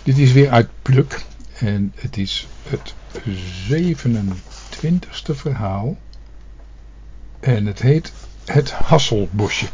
Dit is weer uit Pluk en het is het 27e verhaal en het heet Het Hasselbosje.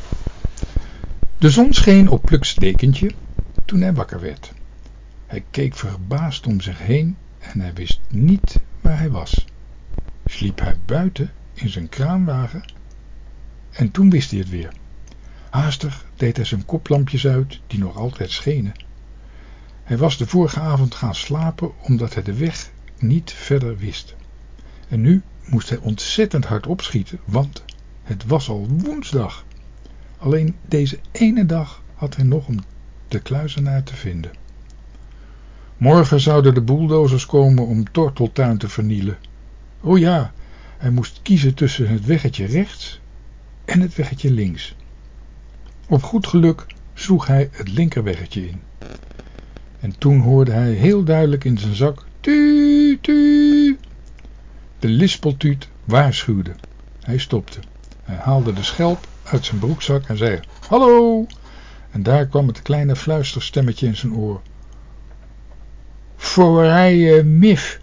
De zon scheen op Pluks dekentje toen hij wakker werd. Hij keek verbaasd om zich heen en hij wist niet waar hij was. Sliep hij buiten in zijn kraanwagen? En toen wist hij het weer. Haastig deed hij zijn koplampjes uit, die nog altijd schenen. Hij was de vorige avond gaan slapen omdat hij de weg niet verder wist. En nu moest hij ontzettend hard opschieten, want het was al woensdag. Alleen deze ene dag had hij nog om de kluizenaar te vinden. Morgen zouden de bulldozers komen om Torteltuin te vernielen. Oh ja, hij moest kiezen tussen het weggetje rechts en het weggetje links. Op goed geluk sloeg hij het linkerweggetje in. En toen hoorde hij heel duidelijk in zijn zak: tu, tu. De lispeltuut waarschuwde. Hij stopte. Hij haalde de schelp uit zijn broekzak en zei: hallo! En daar kwam het kleine fluisterstemmetje in zijn oor. Voor hij mif.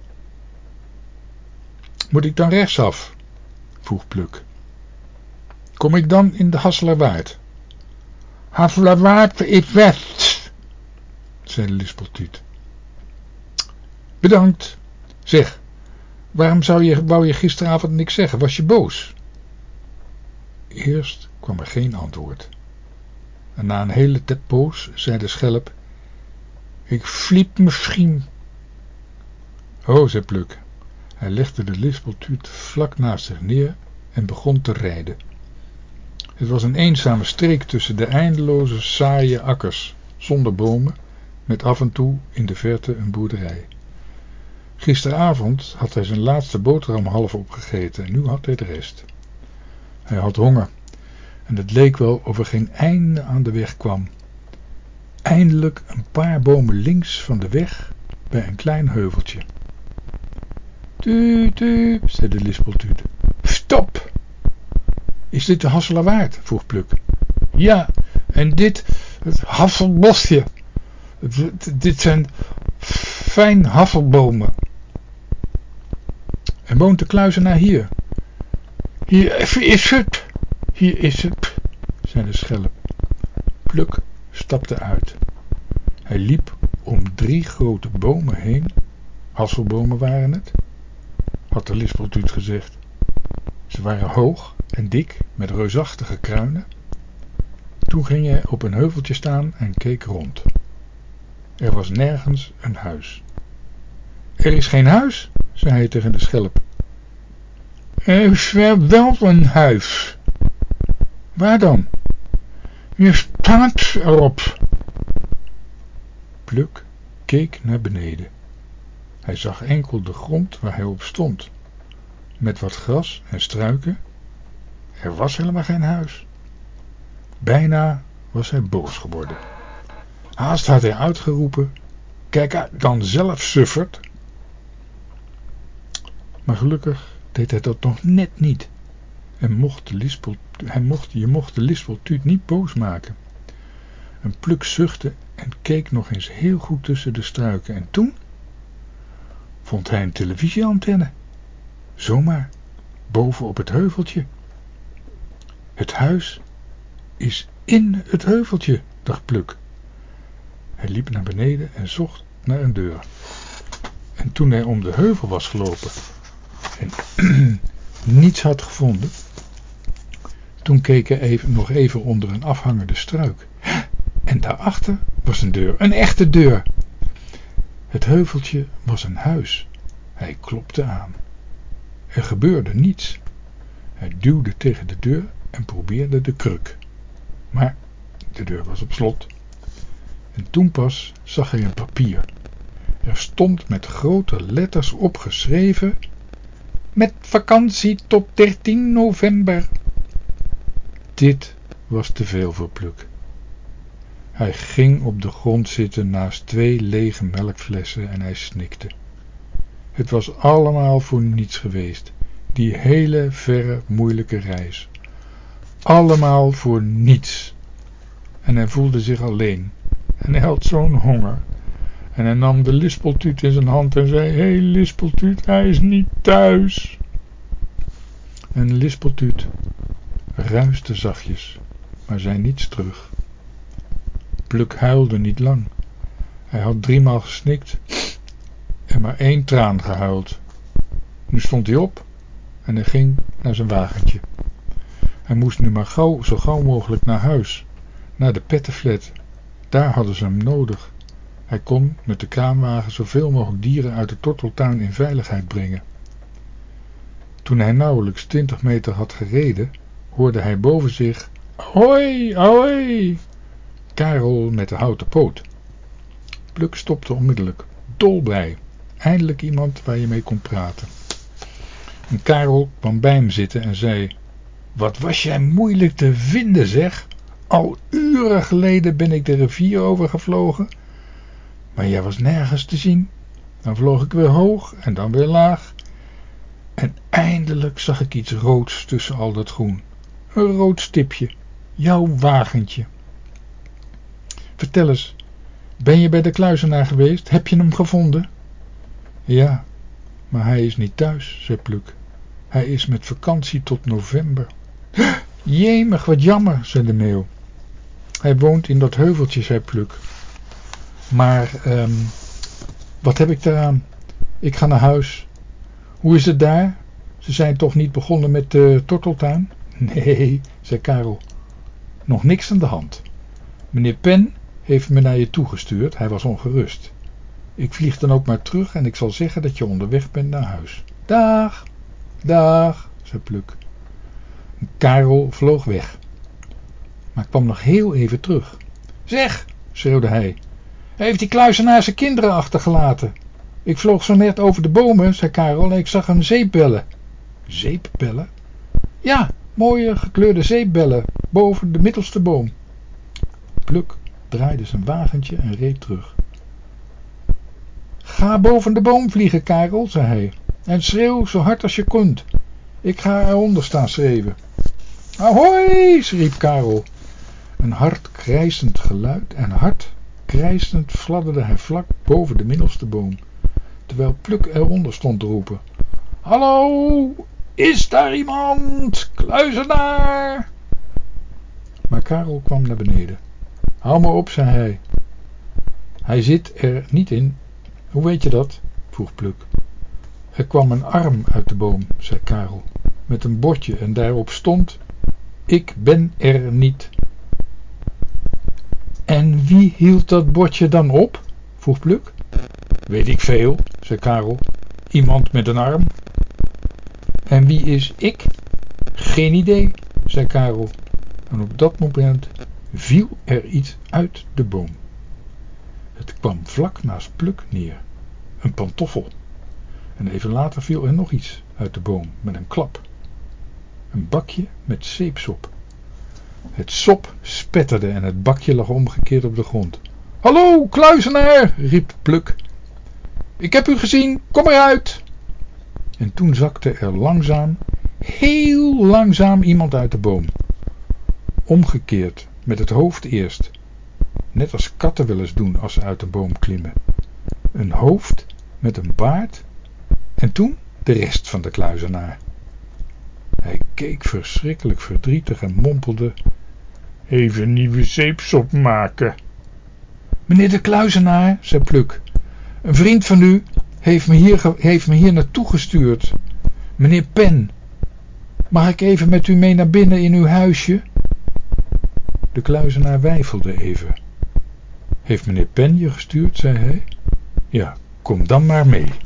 Moet ik dan rechtsaf? Vroeg Pluk. Kom ik dan in de Hasselerwaard? Hasselerwaard is west, zei de lispeltuut. Bedankt. Zeg, waarom wou je gisteravond niks zeggen? Was je boos? Eerst kwam er geen antwoord. En na een hele poos zei de schelp: ik fliep misschien. Oh, zei Pluk. Hij legde de lispeltuut vlak naast zich neer en begon te rijden. Het was een eenzame streek tussen de eindeloze saaie akkers, zonder bomen, met af en toe in de verte een boerderij. Gisteravond had hij zijn laatste boterham half opgegeten en nu had hij de rest. Hij had honger en het leek wel of er geen einde aan de weg kwam. Eindelijk een paar bomen links van de weg bij een klein heuveltje. Tuut, tuut, zei de lispeltuut. Stop! Is dit de Hasselerwaard? Vroeg Pluk. Ja, en dit het Hasselbosje. Dit zijn fijn hasselbomen. En woont de kluizenaar hier? Hier is het. Hier is het, zei de schelp. Pluk stapte uit. Hij liep om 3 grote bomen heen. Hasselbomen waren het, had de lispeltuut gezegd. Ze waren hoog en dik, met reusachtige kruinen. Toen ging hij op een heuveltje staan en keek rond. Er was nergens een huis. Er is geen huis, zei hij tegen de schelp. Er is wel een huis. Waar dan? Je staat erop. Pluk keek naar beneden. Hij zag enkel de grond waar hij op stond, met wat gras en struiken. Er was helemaal geen huis. Bijna was hij boos geworden. Haast had hij uitgeroepen: kijk dan zelf, sufferd. Maar gelukkig deed hij dat nog net niet. Je mocht de lispeltuut niet boos maken. Een Pluk zuchtte en keek nog eens heel goed tussen de struiken. En toen vond hij een televisieantenne. Zomaar, boven op het heuveltje. Het huis is in het heuveltje, dacht Pluk. Hij liep naar beneden en zocht naar een deur. En toen hij om de heuvel was gelopen en niets had gevonden, toen keek hij nog even onder een afhangende struik. En daarachter was een deur, een echte deur. Het heuveltje was een huis. Hij klopte aan. Er gebeurde niets. Hij duwde tegen de deur en probeerde de kruk. Maar de deur was op slot. En toen pas zag hij een papier. Er stond met grote letters opgeschreven: met vakantie tot 13 november. Dit was te veel voor Pluk. Hij ging op de grond zitten naast 2 lege melkflessen en hij snikte. Het was allemaal voor niets geweest, die hele verre moeilijke reis. Allemaal voor niets. En hij voelde zich alleen. En hij had zo'n honger. En hij nam de lispeltuut in zijn hand en zei: "Hé lispeltuut, hij is niet thuis." En lispeltuut ruiste zachtjes, maar zei niets terug. Pluk huilde niet lang. Hij had 3 maal gesnikt en maar 1 traan gehuild. Nu stond hij op en hij ging naar zijn wagentje. Hij moest nu maar zo gauw mogelijk naar huis, naar de pettenflat. Daar hadden ze hem nodig. Hij kon met de kraamwagen zoveel mogelijk dieren uit de torteltuin in veiligheid brengen. Toen hij nauwelijks 20 meter had gereden, hoorde hij boven zich: "Ahoy, ahoy!" Karel met de houten poot. Pluk stopte onmiddellijk, dolblij. Eindelijk iemand waar je mee kon praten. En Karel kwam bij hem zitten en zei: "Wat was jij moeilijk te vinden, zeg. Al uren geleden ben ik de rivier overgevlogen, maar jij was nergens te zien. Dan vloog ik weer hoog en dan weer laag. En eindelijk zag ik iets roods tussen al dat groen. Een rood stipje. Jouw wagentje. Vertel eens, ben je bij de kluizenaar geweest? Heb je hem gevonden?" "Ja, maar hij is niet thuis," zei Pluk. "Hij is met vakantie tot november." "Jemig, wat jammer," zei de meeuw. "Hij woont in dat heuveltje," zei Pluk. "Maar, wat heb ik daaraan? Ik ga naar huis. Hoe is het daar? Ze zijn toch niet begonnen met de torteltuin?" "Nee," zei Karel. "Nog niks aan de hand. Meneer Pen heeft me naar je toegestuurd. Hij was ongerust. Ik vlieg dan ook maar terug en ik zal zeggen dat je onderweg bent naar huis." "Dag, dag," zei Pluk. Karel vloog weg, maar kwam nog heel even terug. "Zeg," schreeuwde hij, "heeft die kluizenaar zijn kinderen achtergelaten? Ik vloog zo net over de bomen," zei Karel, "en ik zag een zeepbellen." "Zeepbellen?" "Ja, mooie gekleurde zeepbellen boven de middelste boom." Pluk draaide zijn wagentje en reed terug. "Ga boven de boom vliegen, Karel," zei hij, "en schreeuw zo hard als je kunt. Ik ga eronder staan schreeuwen." "Ahoy!" riep Karel. Een hard krijsend geluid en hard krijsend fladderde hij vlak boven de middelste boom, terwijl Pluk eronder stond te roepen: "Hallo, is daar iemand? Kluizenaar!" Maar Karel kwam naar beneden. "Hou maar op," zei hij. "Hij zit er niet in." "Hoe weet je dat?" vroeg Pluk. "Er kwam een arm uit de boom," zei Karel, "met een bordje en daarop stond: ik ben er niet." "En wie hield dat bordje dan op?" vroeg Pluk. "Weet ik veel," zei Karel. "Iemand met een arm." "En wie is ik?" "Geen idee," zei Karel. En op dat moment viel er iets uit de boom. Het kwam vlak naast Pluk neer. Een pantoffel. En even later viel er nog iets uit de boom met een klap. Een bakje met zeepsop. Het sop spetterde en het bakje lag omgekeerd op de grond. "Hallo, kluizenaar!" riep Pluk. "Ik heb u gezien, kom eruit!" En toen zakte er langzaam, heel langzaam iemand uit de boom. Omgekeerd, met het hoofd eerst. Net als katten wel eens doen als ze uit een boom klimmen. Een hoofd met een baard en toen de rest van de kluizenaar. Hij keek verschrikkelijk verdrietig en mompelde: "Even nieuwe zeepsop maken." "Meneer de kluizenaar," zei Pluk, "een vriend van u heeft me hier naartoe gestuurd. Meneer Pen. Mag ik even met u mee naar binnen in uw huisje?" De kluizenaar weifelde even. "Heeft meneer Pen je gestuurd?" zei hij. "Ja, kom dan maar mee."